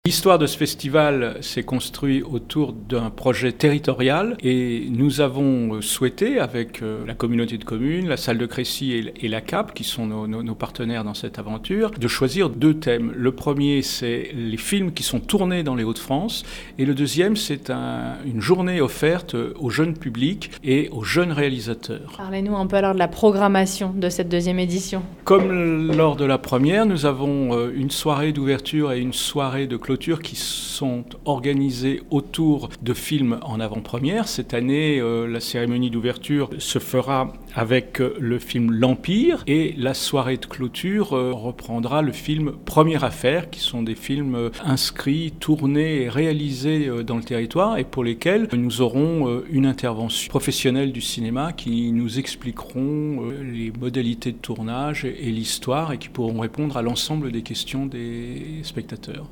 L'histoire de ce festival s'est construite autour d'un projet territorial et nous avons souhaité, avec la communauté de communes, la salle de Crécy et la CAP, qui sont nos partenaires dans cette aventure, de choisir 2 thèmes. Le premier, c'est les films qui sont tournés dans les Hauts-de-France et le deuxième, c'est une journée offerte au jeune public et aux jeunes réalisateurs. Parlez-nous un peu alors de la programmation de cette 2e édition. Comme lors de la première, nous avons une soirée d'ouverture et une soirée de clôture qui sont organisées autour de films en avant-première. Cette année, la cérémonie d'ouverture se fera avec le film L'Empire et la soirée de clôture reprendra le film Première Affaire, qui sont des films inscrits, tournés et réalisés dans le territoire et pour lesquels nous aurons une intervention professionnelle du cinéma qui nous expliqueront les modalités de tournage et l'histoire et qui pourront répondre à l'ensemble des questions des spectateurs.